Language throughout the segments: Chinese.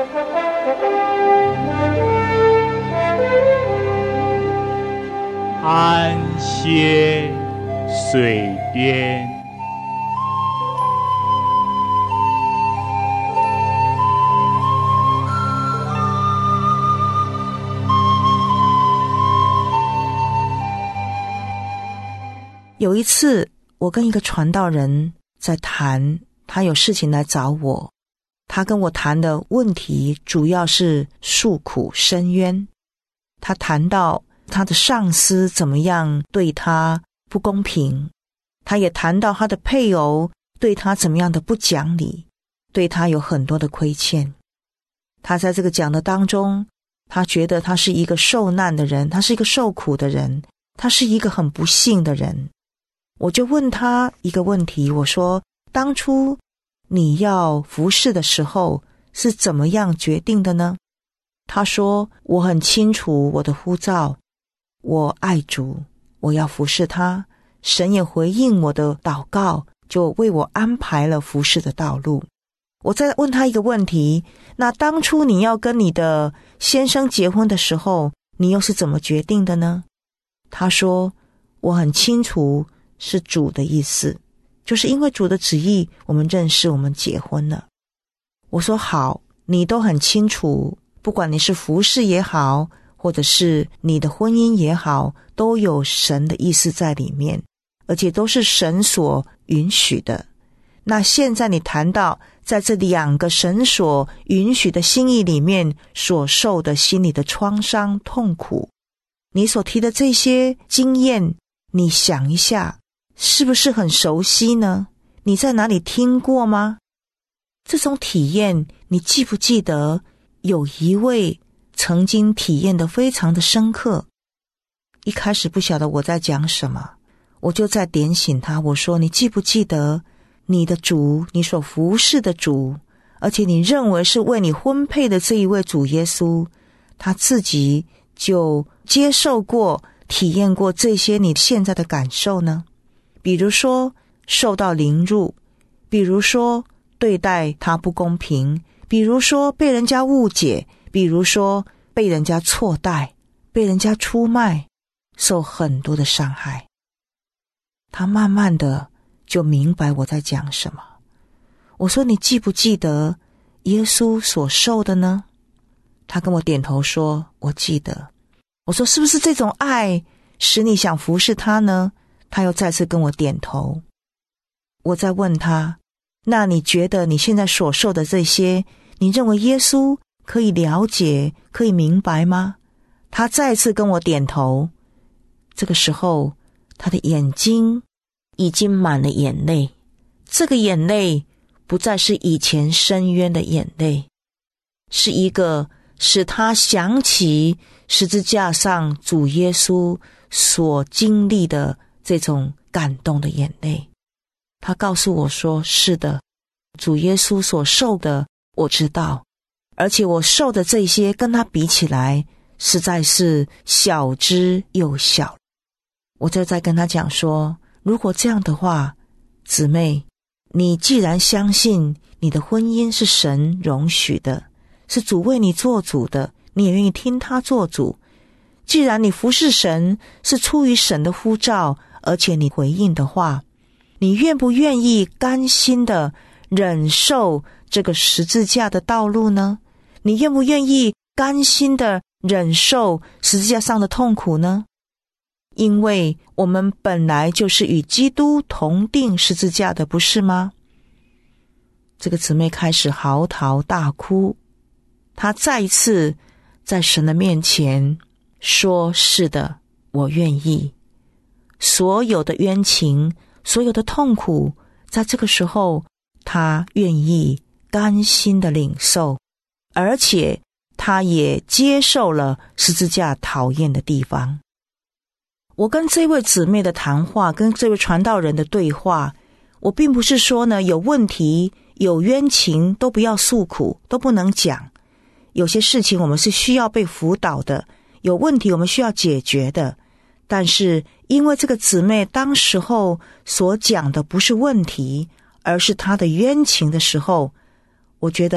安歇水边。 有一次，我跟一个传道人在谈，他有事情来找我，他跟我谈的问题主要是诉苦申冤。他谈到他的上司怎么样对他不公平，他也谈到他的配偶对他怎么样的不讲理，对他有很多的亏欠。他在这个讲的当中，他觉得他是一个受难的人，他是一个受苦的人，他是一个很不幸的人。我就问他一个问题，我说，当初你要服侍的时候是怎么样决定的呢？他说，我很清楚我的呼召，我爱主，我要服侍他，神也回应我的祷告，就为我安排了服侍的道路。我再问他一个问题，那当初你要跟你的先生结婚的时候，你又是怎么决定的呢？他说，我很清楚是主的意思，就是因为主的旨意，我们认识，我们结婚了。我说好，你都很清楚，不管你是服侍也好，或者是你的婚姻也好，都有神的意思在里面，而且都是神所允许的。那现在你谈到在这两个神所允许的心意里面所受的心理的创伤痛苦，你所提的这些经验，你想一下，是不是很熟悉呢？你在哪里听过吗？这种体验你记不记得有一位曾经体验得非常的深刻？一开始不晓得我在讲什么，我就在点醒他，我说，你记不记得你的主，你所服侍的主，而且你认为是为你婚配的这一位主耶稣，他自己就接受过体验过这些你现在的感受呢？比如说受到凌辱，比如说对待他不公平，比如说被人家误解，比如说被人家错待，被人家出卖，受很多的伤害。他慢慢的就明白我在讲什么。我说，你记不记得耶稣所受的呢？他跟我点头说，我记得。我说，是不是这种爱使你想服侍他呢？他又再次跟我点头。我再问他，那你觉得你现在所受的这些，你认为耶稣可以了解，可以明白吗？他再次跟我点头。这个时候，他的眼睛已经满了眼泪，这个眼泪不再是以前深渊的眼泪，是一个使他想起十字架上主耶稣所经历的这种感动的眼泪。他告诉我说，是的，主耶稣所受的我知道，而且我受的这些跟他比起来实在是小之又小。我就在跟他讲说，如果这样的话，姊妹，你既然相信你的婚姻是神容许的，是主为你做主的，你也愿意听他做主，既然你服侍神是出于神的呼召，而且你回应的话，你愿不愿意甘心的忍受这个十字架的道路呢？你愿不愿意甘心的忍受十字架上的痛苦呢？因为我们本来就是与基督同定十字架的，不是吗？这个姊妹开始嚎啕大哭，她再一次在神的面前说，是的，我愿意。所有的冤情，所有的痛苦，在这个时候她愿意甘心的领受，而且她也接受了十字架讨厌的地方。我跟这位姊妹的谈话，跟这位传道人的对话，我并不是说呢，有问题有冤情都不要诉苦，都不能讲。有些事情我们是需要被辅导的，有问题我们需要解决的。但是因为这个姊妹当时候所讲的不是问题，而是她的冤情的时候，我觉得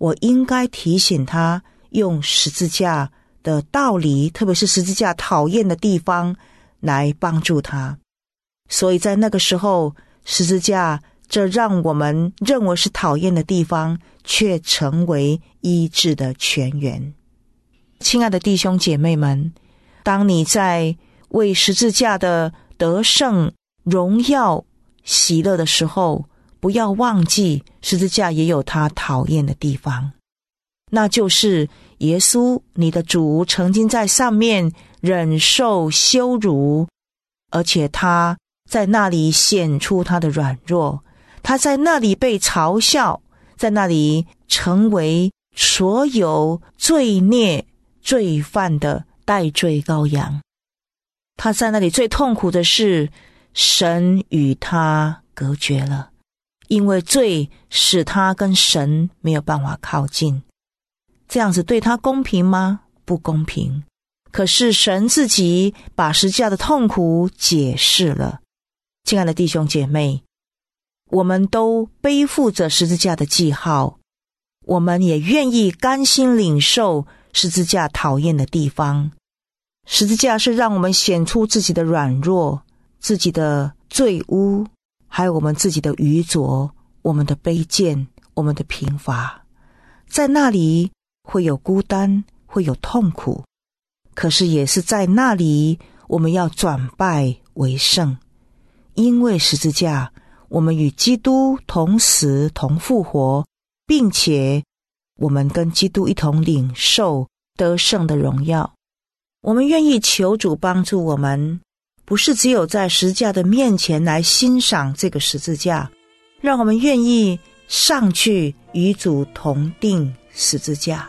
我应该提醒他用十字架的道理，特别是十字架讨厌的地方来帮助他。所以在那个时候，十字架这让我们认为是讨厌的地方，却成为医治的泉源。亲爱的弟兄姐妹们，当你在为十字架的得胜、荣耀、喜乐的时候，不要忘记十字架也有他讨厌的地方，那就是耶稣你的主曾经在上面忍受羞辱，而且他在那里显出他的软弱，他在那里被嘲笑，在那里成为所有罪孽罪犯的代罪羔羊。他在那里最痛苦的是神与他隔绝了，因为罪使他跟神没有办法靠近。这样子对他公平吗？不公平。可是神自己把十字架的痛苦解释了。亲爱的弟兄姐妹，我们都背负着十字架的记号，我们也愿意甘心领受十字架讨厌的地方。十字架是让我们显出自己的软弱，自己的罪污，还有我们自己的愚拙，我们的卑贱，我们的贫乏。在那里会有孤单，会有痛苦，可是也是在那里我们要转败为胜。因为十字架，我们与基督同死同复活，并且我们跟基督一同领受得胜的荣耀。我们愿意求主帮助我们，不是只有在十字架的面前来欣赏这个十字架，让我们愿意上去与主同定十字架。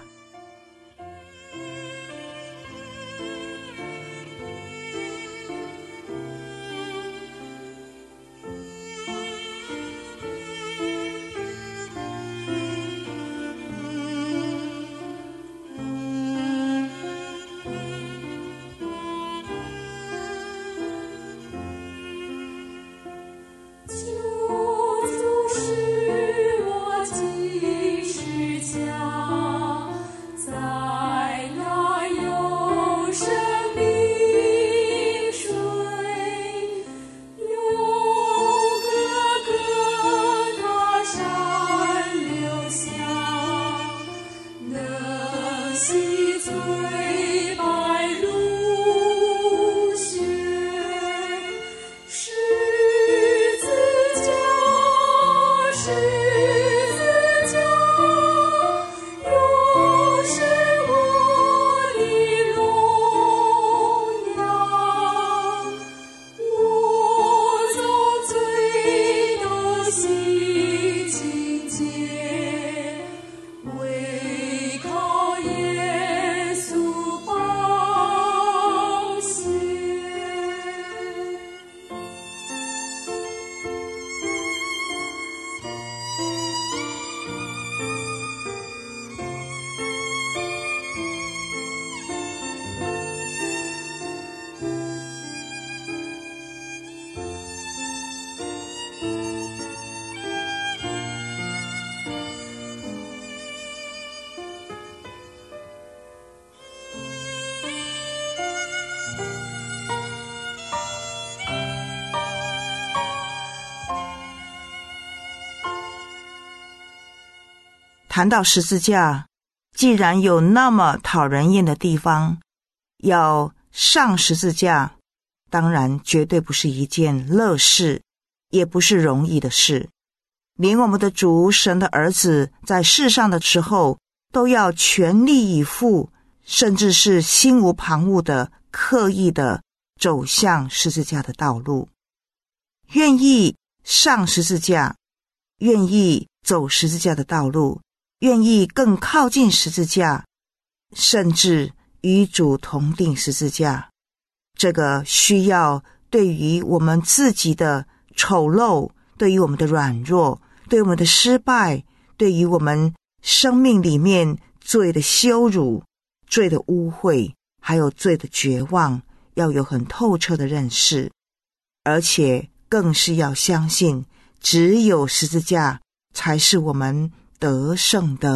谈到十字架，既然有那么讨人厌的地方，要上十字架，当然绝对不是一件乐事，也不是容易的事。连我们的主神的儿子在世上的时候，都要全力以赴，甚至是心无旁骛的刻意的走向十字架的道路。愿意上十字架，愿意走十字架的道路，愿意更靠近十字架，甚至与主同定十字架。这个需要对于我们自己的丑陋，对于我们的软弱，对于我们的失败，对于我们生命里面罪的羞辱，罪的污秽，还有罪的绝望，要有很透彻的认识，而且更是要相信只有十字架才是我们得胜的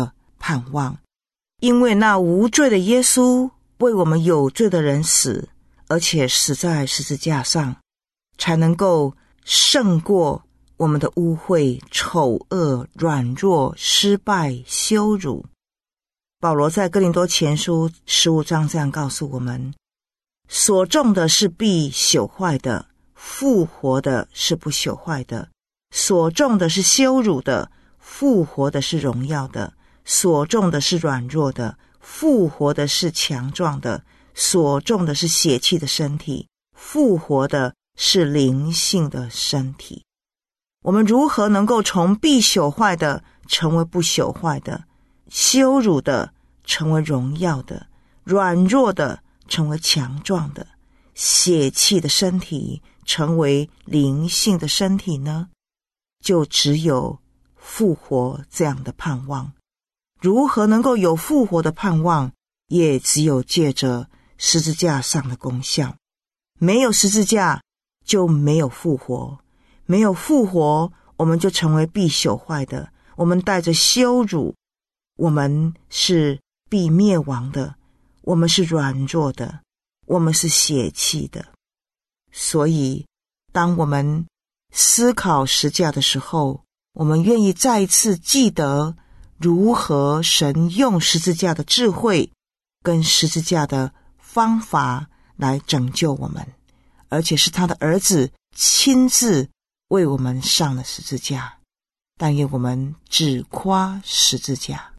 盼望。因为那无罪的耶稣为我们有罪的人死，而且死在十字架上，才能够胜过我们的污秽、丑恶、软弱、失败、羞辱。保罗在哥林多前书15章这样告诉我们，所种的是必朽坏的，复活的是不朽坏的；所种的是羞辱的，复活的是荣耀的；所种的是软弱的，复活的是强壮的；所种的是血气的身体，复活的是灵性的身体。我们如何能够从必朽坏的成为不朽坏的，羞辱的成为荣耀的，软弱的成为强壮的，血气的身体成为灵性的身体呢？就只有复活这样的盼望。如何能够有复活的盼望？也只有借着十字架上的功效。没有十字架就没有复活，没有复活我们就成为必朽坏的，我们带着羞辱，我们是必灭亡的，我们是软弱的，我们是血气的。所以当我们思考十字架的时候，我们愿意再一次记得如何神用十字架的智慧跟十字架的方法来拯救我们，而且是他的儿子亲自为我们上了十字架。但愿我们只夸十字架。